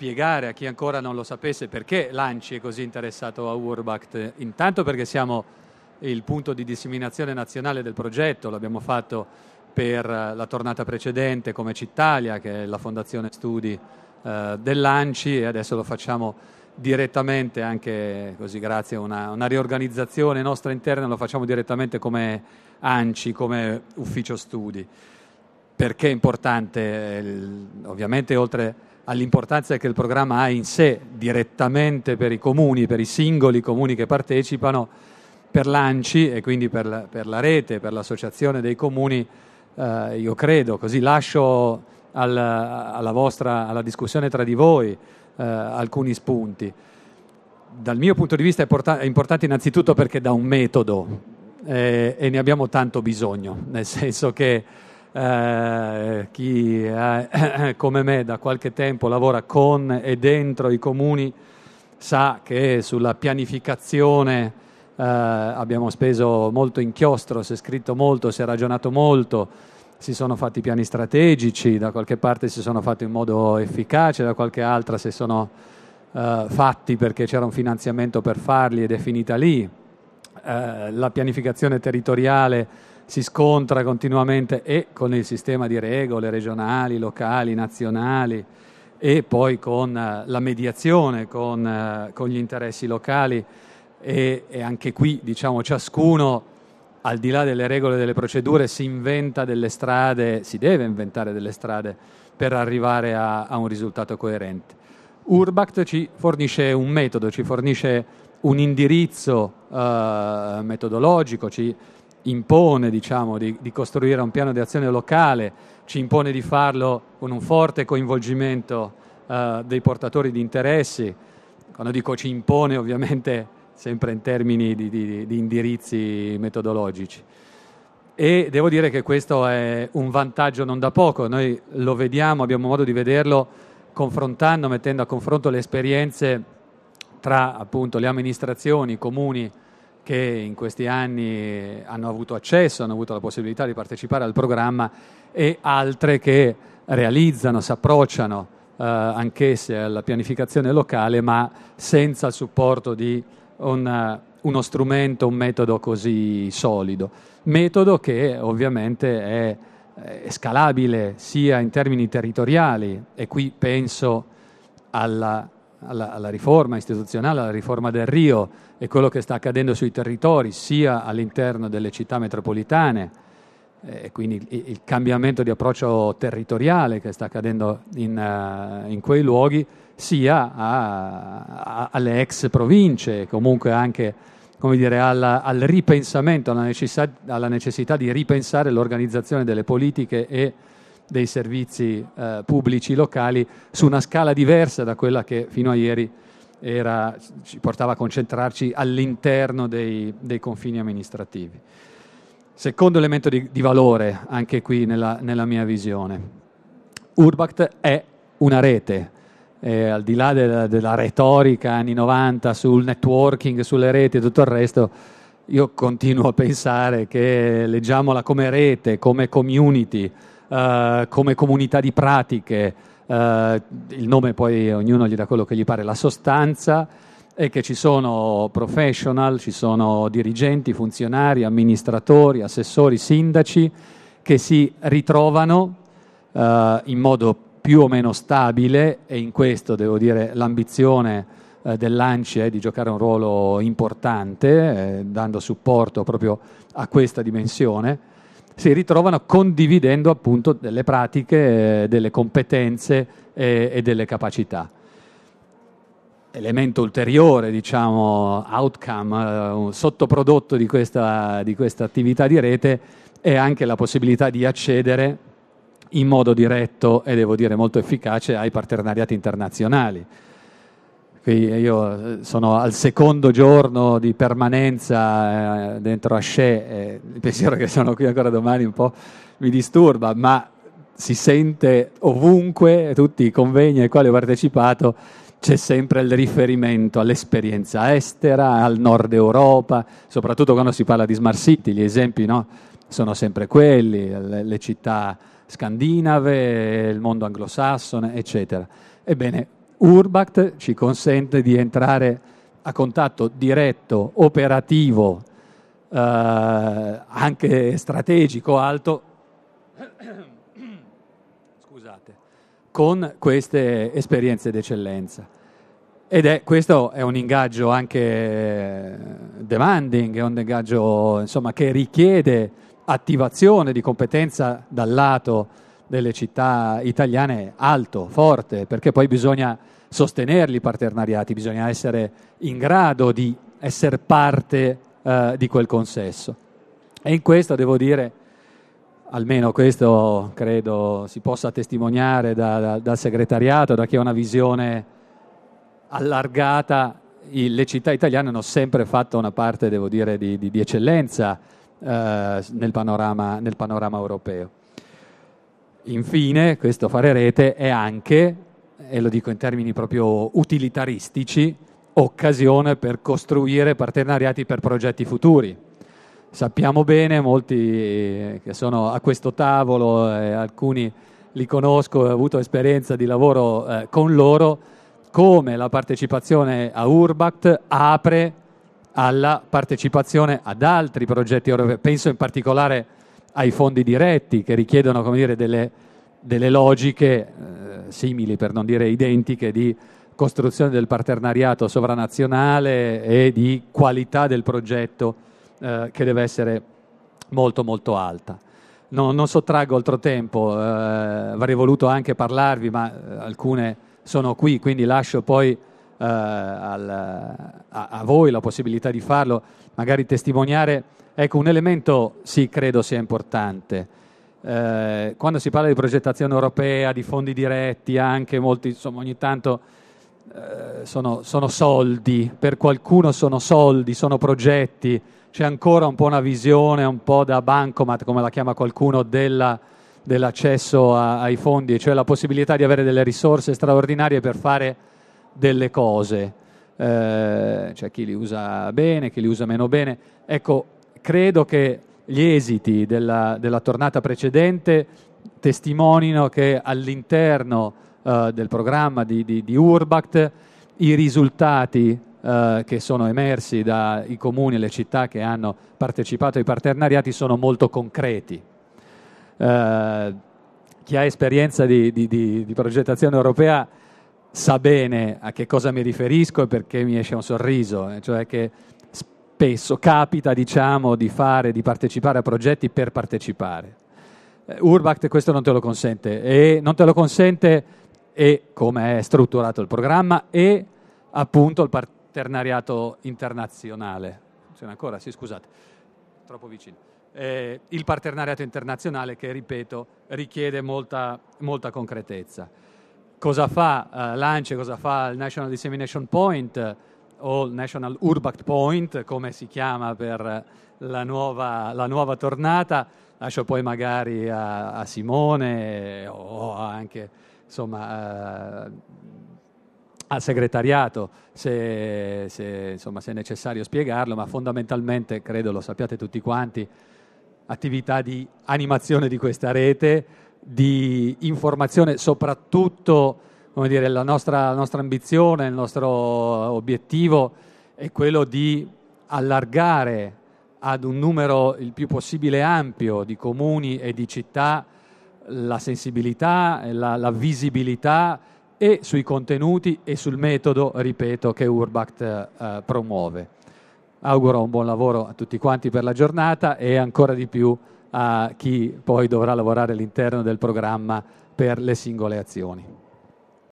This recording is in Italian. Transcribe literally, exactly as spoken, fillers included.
spiegare a chi ancora non lo sapesse perché l'ANCI è così interessato a Urbact. Intanto perché siamo il punto di disseminazione nazionale del progetto, l'abbiamo fatto per la tornata precedente come Cittalia, che è la fondazione studi eh, dell'ANCI, e adesso lo facciamo direttamente anche così grazie a una, una riorganizzazione nostra interna, lo facciamo direttamente come ANCI, come ufficio studi. Perché è importante? Ovviamente oltre all'importanza che il programma ha in sé direttamente per i comuni, per i singoli comuni che partecipano, per l'ANCI e quindi per la, per la rete, per l'associazione dei comuni, eh, io credo, così lascio al, alla vostra, alla discussione tra di voi eh, alcuni spunti. Dal mio punto di vista è, porta- è importante innanzitutto perché dà un metodo eh, e ne abbiamo tanto bisogno, nel senso che eh, chi eh, come me da qualche tempo lavora con e dentro i comuni sa che sulla pianificazione Uh, abbiamo speso molto inchiostro, si è scritto molto, si è ragionato molto, si sono fatti piani strategici, da qualche parte si sono fatti in modo efficace, da qualche altra si sono uh, fatti perché c'era un finanziamento per farli ed è finita lì. Uh, la pianificazione territoriale si scontra continuamente e con il sistema di regole regionali, locali, nazionali e poi con uh, la mediazione con, uh, con gli interessi locali. E, e anche qui, diciamo, ciascuno, al di là delle regole e delle procedure, si inventa delle strade, si deve inventare delle strade per arrivare a, a un risultato coerente. Urbact ci fornisce un metodo, ci fornisce un indirizzo eh, metodologico, ci impone, diciamo, di, di costruire un piano di azione locale, ci impone di farlo con un forte coinvolgimento eh, dei portatori di interessi. Quando dico ci impone, ovviamente sempre in termini di, di, di indirizzi metodologici. E devo dire che questo è un vantaggio non da poco, noi lo vediamo, abbiamo modo di vederlo confrontando, mettendo a confronto le esperienze tra appunto le amministrazioni, i comuni che in questi anni hanno avuto accesso, hanno avuto la possibilità di partecipare al programma e altre che realizzano, si approcciano eh, anch'esse alla pianificazione locale ma senza il supporto di Un, uno strumento, un metodo così solido, metodo che ovviamente è, è scalabile sia in termini territoriali, e qui penso alla, alla, alla riforma istituzionale, alla riforma del Rio e quello che sta accadendo sui territori, sia all'interno delle città metropolitane, e quindi il, il cambiamento di approccio territoriale che sta accadendo in, uh, in quei luoghi, sia a, a, alle ex province, comunque anche, come dire, alla, al ripensamento, alla necessità, alla necessità di ripensare l'organizzazione delle politiche e dei servizi eh, pubblici locali su una scala diversa da quella che fino a ieri era, ci portava a concentrarci all'interno dei, dei confini amministrativi. Secondo elemento di, di valore, anche qui nella, nella mia visione, Urbact è una rete. Eh, al di là della, della retorica anni novanta sul networking, sulle reti e tutto il resto, io continuo a pensare che leggiamola come rete, come community, eh, come comunità di pratiche, eh, il nome poi ognuno gli dà quello che gli pare, la sostanza è che ci sono professional, ci sono dirigenti, funzionari, amministratori, assessori, sindaci che si ritrovano eh, in modo più o meno stabile, e in questo devo dire l'ambizione eh, dell'ANCI è di giocare un ruolo importante, eh, dando supporto proprio a questa dimensione, si ritrovano condividendo appunto delle pratiche, eh, delle competenze eh, e delle capacità. Elemento ulteriore, diciamo, outcome, eh, un sottoprodotto di questa, di questa attività di rete è anche la possibilità di accedere in modo diretto e devo dire molto efficace ai partenariati internazionali. Qui io sono al secondo giorno di permanenza eh, dentro Ascè, eh, il pensiero che sono qui ancora domani un po' mi disturba, ma si sente ovunque, tutti i convegni ai quali ho partecipato, c'è sempre il riferimento all'esperienza estera, al nord Europa, soprattutto quando si parla di smart city, gli esempi, no, sono sempre quelli, le, le città scandinave, il mondo anglosassone, eccetera. Ebbene, Urbact ci consente di entrare a contatto diretto, operativo, eh, anche strategico alto, scusate, con queste esperienze d'eccellenza. Ed è, questo è un ingaggio anche demanding, è un ingaggio insomma, che richiede attivazione di competenza dal lato delle città italiane alto, forte, perché poi bisogna sostenerli i partenariati, bisogna essere in grado di essere parte eh, di quel consesso. E in questo devo dire, almeno questo credo si possa testimoniare da, da, dal segretariato, da chi ha una visione allargata, i, le città italiane hanno sempre fatto una parte, devo dire, di, di, di eccellenza eh, nel panorama, nel panorama europeo. Infine, questo fare rete è anche, e lo dico in termini proprio utilitaristici, occasione per costruire partenariati per progetti futuri. Sappiamo bene, molti che sono a questo tavolo, eh, alcuni li conosco, ho avuto esperienza di lavoro eh, con loro, come la partecipazione a Urbact apre alla partecipazione ad altri progetti europei. Penso in particolare ai fondi diretti che richiedono, come dire, delle, delle logiche eh, simili, per non dire identiche, di costruzione del partenariato sovranazionale e di qualità del progetto eh, che deve essere molto molto alta. No, non sottraggo altro tempo, eh, avrei voluto anche parlarvi, ma eh, alcune sono qui, quindi lascio poi eh, al, a, a voi la possibilità di farlo, magari testimoniare. Ecco, un elemento sì, credo sia importante. Eh, quando si parla di progettazione europea, di fondi diretti, anche molti, insomma, ogni tanto eh, sono, sono soldi, per qualcuno sono soldi, sono progetti, c'è ancora un po' una visione, un po' da bancomat, come la chiama qualcuno, della, dell'accesso a, ai fondi, cioè la possibilità di avere delle risorse straordinarie per fare delle cose. Eh, c'è chi li usa bene, chi li usa meno bene. Ecco, credo che gli esiti della, della tornata precedente testimonino che all'interno uh, del programma di, di, di Urbact i risultati uh, che sono emersi dai comuni e le città che hanno partecipato ai partenariati sono molto concreti. Uh, chi ha esperienza di, di, di, di progettazione europea sa bene a che cosa mi riferisco e perché mi esce un sorriso, eh, cioè che spesso capita, diciamo, di fare, di partecipare a progetti per partecipare. Eh, Urbact questo non te lo consente, e non te lo consente e come è strutturato il programma e appunto il partenariato internazionale. C'è ancora? Sì, scusate, troppo vicino. Eh, il partenariato internazionale che, ripeto, richiede molta, molta concretezza. Cosa fa uh, l'ANCE, cosa fa il National Dissemination Point o il National Urbact Point, come si chiama per la nuova, la nuova tornata? Lascio poi magari a, a Simone o anche insomma, uh, al segretariato se, se, insomma, se è necessario spiegarlo, ma fondamentalmente, credo lo sappiate tutti quanti, attività di animazione di questa rete, di informazione, soprattutto, come dire, la nostra, la nostra ambizione, il nostro obiettivo è quello di allargare ad un numero il più possibile ampio di comuni e di città la sensibilità, la, la visibilità e sui contenuti e sul metodo, ripeto, che Urbact eh, promuove. Auguro un buon lavoro a tutti quanti per la giornata e ancora di più a chi poi dovrà lavorare all'interno del programma per le singole azioni.